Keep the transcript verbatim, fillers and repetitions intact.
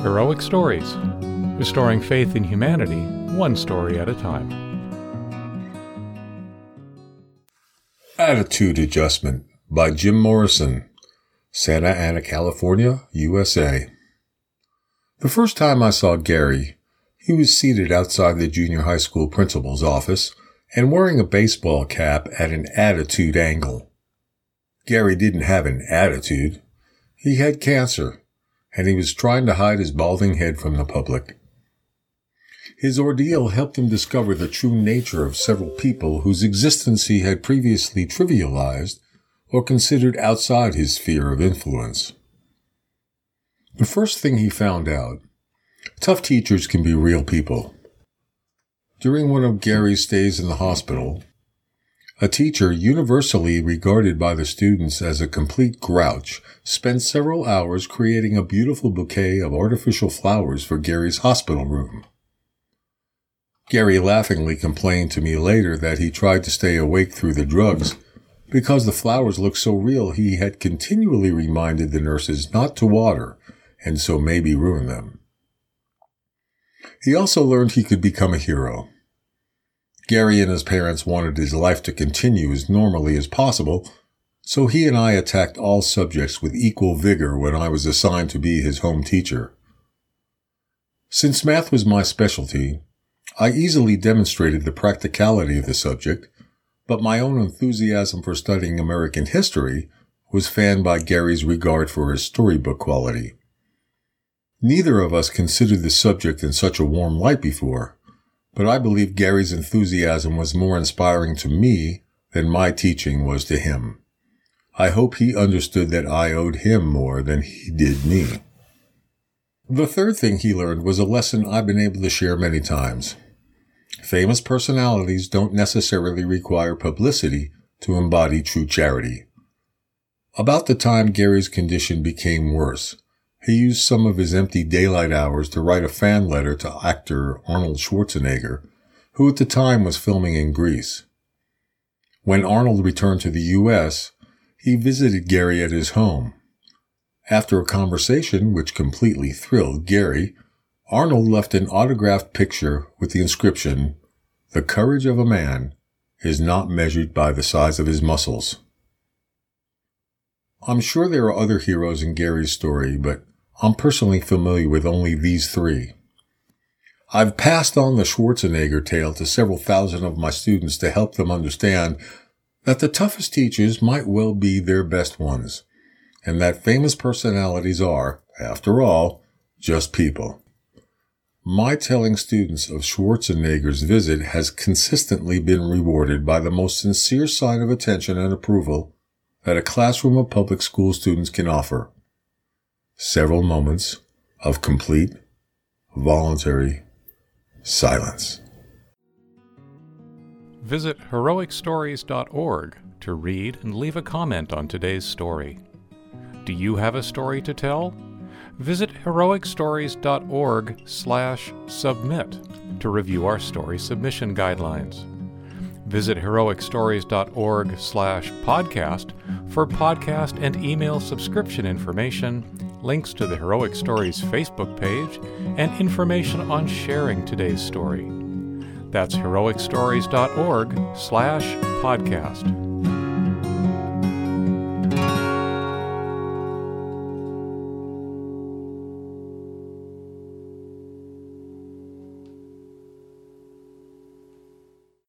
Heroic Stories, restoring faith in humanity, one story at a time. Attitude Adjustment by Jim Morrison, Santa Ana, California, U S A. The first time I saw Gary, he was seated outside the junior high school principal's office and wearing a baseball cap at an attitude angle. Gary didn't have an attitude. He had cancer, and he was trying to hide his balding head from the public. His ordeal helped him discover the true nature of several people whose existence he had previously trivialized or considered outside his sphere of influence. The first thing he found out, tough teachers can be real people. During one of Gary's stays in the hospital, a teacher universally regarded by the students as a complete grouch spent several hours creating a beautiful bouquet of artificial flowers for Gary's hospital room. Gary laughingly complained to me later that he tried to stay awake through the drugs because the flowers looked so real he had continually reminded the nurses not to water and so maybe ruin them. He also learned he could become a hero. Gary and his parents wanted his life to continue as normally as possible, so he and I attacked all subjects with equal vigor when I was assigned to be his home teacher. Since math was my specialty, I easily demonstrated the practicality of the subject, but my own enthusiasm for studying American history was fanned by Gary's regard for his storybook quality. Neither of us considered the subject in such a warm light before, but I believe Gary's enthusiasm was more inspiring to me than my teaching was to him. I hope he understood that I owed him more than he did me. The third thing he learned was a lesson I've been able to share many times. Famous personalities don't necessarily require publicity to embody true charity. About the time Gary's condition became worse, he used some of his empty daylight hours to write a fan letter to actor Arnold Schwarzenegger, who at the time was filming in Greece. When Arnold returned to the U S, he visited Gary at his home. After a conversation which completely thrilled Gary, Arnold left an autographed picture with the inscription, "The courage of a man is not measured by the size of his muscles." I'm sure there are other heroes in Gary's story, but I'm personally familiar with only these three. I've passed on the Schwarzenegger tale to several thousand of my students to help them understand that the toughest teachers might well be their best ones, and that famous personalities are, after all, just people. My telling students of Schwarzenegger's visit has consistently been rewarded by the most sincere sign of attention and approval that a classroom of public school students can offer. Several moments of complete, voluntary silence. Visit heroic stories dot org to read and leave a comment on today's story. Do you have a story to tell? Visit heroic stories dot org slash submit to review our story submission guidelines. Visit heroic stories dot org slash podcast for podcast and email subscription information, links to the Heroic Stories Facebook page, and information on sharing today's story. That's heroic stories dot org slash podcast.